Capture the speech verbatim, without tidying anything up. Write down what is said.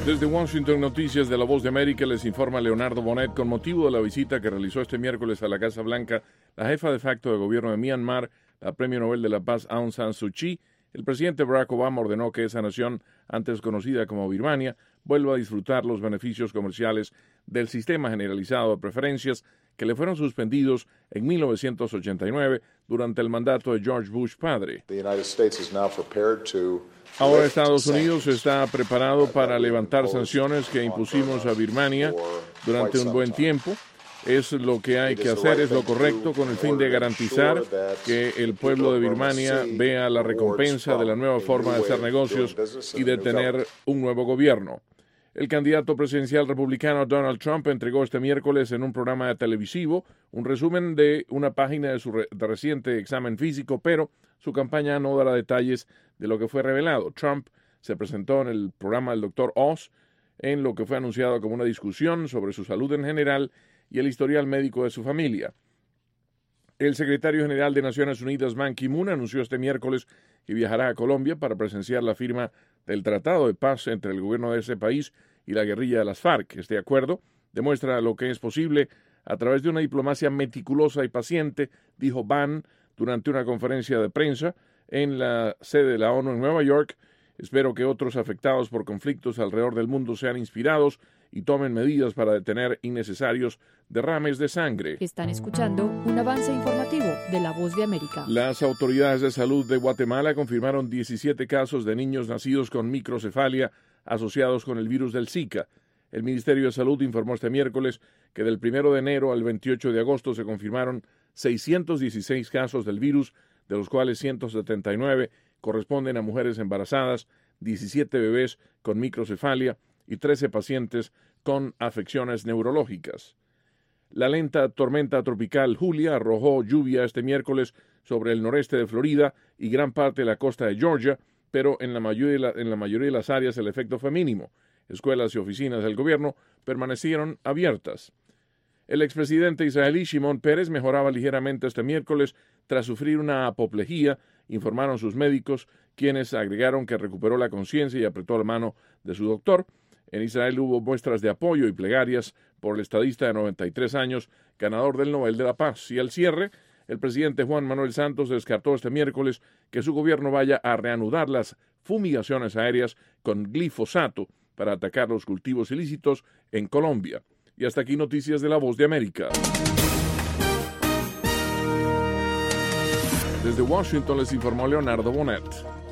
Desde Washington, Noticias de La Voz de América, les informa Leonardo Bonet. Con motivo de la visita que realizó este miércoles a la Casa Blanca la jefa de facto de gobierno de Myanmar, la Premio Nobel de la Paz Aung San Suu Kyi, el presidente Barack Obama ordenó que esa nación, antes conocida como Birmania, vuelva a disfrutar los beneficios comerciales del sistema generalizado de preferencias que le fueron suspendidos en mil novecientos ochenta y nueve durante el mandato de George Bush padre. Ahora Estados Unidos está preparado para levantar sanciones que impusimos a Birmania durante un buen tiempo. Es lo que hay que hacer, es lo correcto con el fin de garantizar que el pueblo de Birmania vea la recompensa de la nueva forma de hacer negocios y de tener un nuevo gobierno. El candidato presidencial republicano Donald Trump entregó este miércoles en un programa televisivo un resumen de una página de su re- de reciente examen físico, pero su campaña no dará detalles de lo que fue revelado. Trump se presentó en el programa del doctor Oz en lo que fue anunciado como una discusión sobre su salud en general y el historial médico de su familia. El secretario general de Naciones Unidas, Ban Ki-moon, anunció este miércoles que viajará a Colombia para presenciar la firma del Tratado de Paz entre el gobierno de ese país y la guerrilla de las FARC. Este acuerdo demuestra lo que es posible a través de una diplomacia meticulosa y paciente, dijo Ban durante una conferencia de prensa en la sede de la ONU en Nueva York. Espero que otros afectados por conflictos alrededor del mundo sean inspirados y tomen medidas para detener innecesarios derrames de sangre. Están escuchando un avance informativo de La Voz de América. Las autoridades de salud de Guatemala confirmaron diecisiete casos de niños nacidos con microcefalia asociados con el virus del Zika. El Ministerio de Salud informó este miércoles que del primero de enero al veintiocho de agosto se confirmaron seiscientos dieciséis casos del virus, de los cuales ciento setenta y nueve corresponden a mujeres embarazadas, diecisiete bebés con microcefalia y trece pacientes con afecciones neurológicas. La lenta tormenta tropical Julia arrojó lluvia este miércoles sobre el noreste de Florida y gran parte de la costa de Georgia, pero en la mayoría de, la, en la mayoría de las áreas el efecto fue mínimo. Escuelas y oficinas del gobierno permanecieron abiertas. El expresidente israelí Shimon Peres mejoraba ligeramente este miércoles tras sufrir una apoplejía, informaron sus médicos, quienes agregaron que recuperó la conciencia y apretó la mano de su doctor. En Israel hubo muestras de apoyo y plegarias por el estadista de noventa y tres años, ganador del Nobel de la Paz. Y al cierre, el presidente Juan Manuel Santos descartó este miércoles que su gobierno vaya a reanudar las fumigaciones aéreas con glifosato para atacar los cultivos ilícitos en Colombia. Y hasta aquí noticias de La Voz de América. Desde Washington les informó Leonardo Bonet.